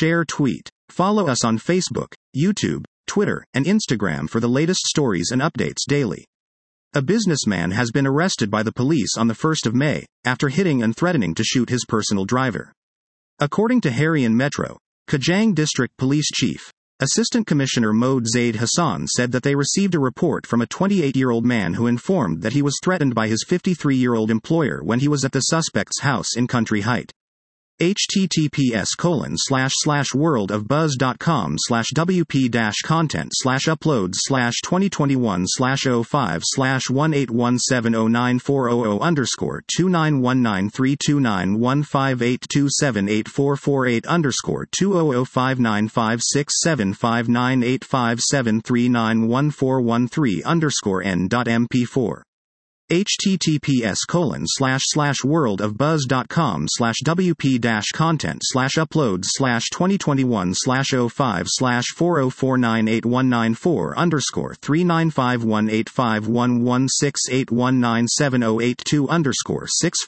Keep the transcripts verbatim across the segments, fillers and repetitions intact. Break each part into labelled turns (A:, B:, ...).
A: Share tweet. Follow us on Facebook, YouTube, Twitter, and Instagram for the latest stories and updates daily. A businessman has been arrested by the police on the first of May, after hitting and threatening to shoot his personal driver. According to Harian Metro, Kajang District Police Chief, Assistant Commissioner Mohd Zaid Hassan said that they received a report from a twenty-eight-year-old man who informed that he was threatened by his fifty-three-year-old employer when he was at the suspect's house in Country Height. https colon slash slash worldofbuzz.com slash wp dash content slash uploads slash 2021 slash 05 slash 181709400 underscore 29193291582784448 underscore 2005956759857391413 underscore n.mp4. https colon slash slash worldofbuzz.com slash wp dash content slash uploads slash 2021 slash 05 slash 404989194 underscore 39518511681970882 underscore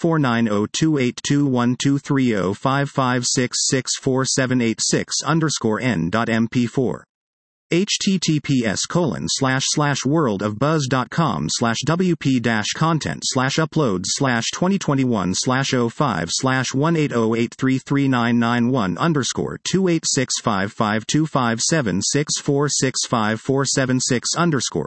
A: 6490282123055664786 underscore n.mp4. https colon slash slash worldofbuzz.com slash wp dash content slash uploads slash 2021 slash 05 slash 180833991 underscore 286552576465476 underscore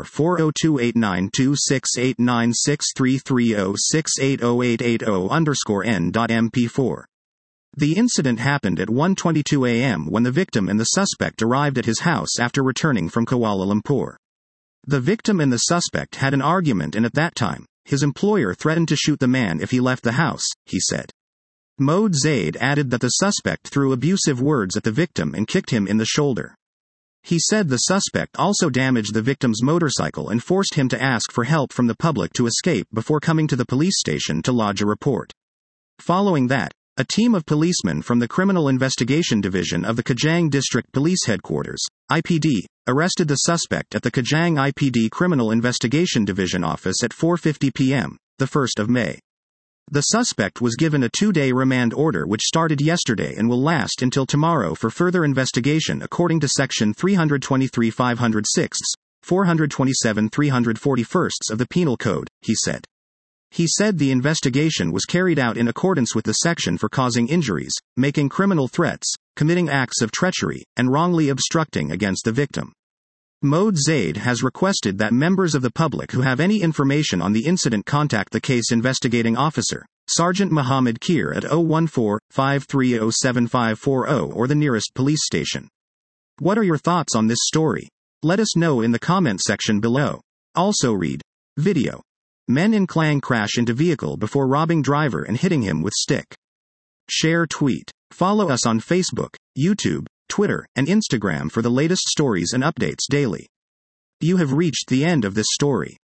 A: 4028926896330680880 underscore n.mp4. The incident happened at one twenty-two a m when the victim and the suspect arrived at his house after returning from Kuala Lumpur. The victim and the suspect had an argument, and at that time, his employer threatened to shoot the man if he left the house, he said. Mohd Zaid added that the suspect threw abusive words at the victim and kicked him in the shoulder. He said the suspect also damaged the victim's motorcycle and forced him to ask for help from the public to escape before coming to the police station to lodge a report. Following that, a team of policemen from the Criminal Investigation Division of the Kajang District Police Headquarters, I P D, arrested the suspect at the Kajang I P D Criminal Investigation Division office at four fifty p m, the first of May. The suspect was given a two-day remand order which started yesterday and will last until tomorrow for further investigation according to Section three twenty-three five oh six, four twenty-seven three forty-one of the Penal Code, he said. He said the investigation was carried out in accordance with the section for causing injuries, making criminal threats, committing acts of treachery, and wrongly obstructing against the victim. Mohd Zaid has requested that members of the public who have any information on the incident contact the case investigating officer, Sergeant Muhammad Kir at zero one four, five three zero, seven five four zero or the nearest police station. What are your thoughts on this story? Let us know in the comment section below. Also read. Video. Men in Klang crash into vehicle before robbing driver and hitting him with stick. Share tweet. Follow us on Facebook, YouTube, Twitter, and Instagram for the latest stories and updates daily. You have reached the end of this story.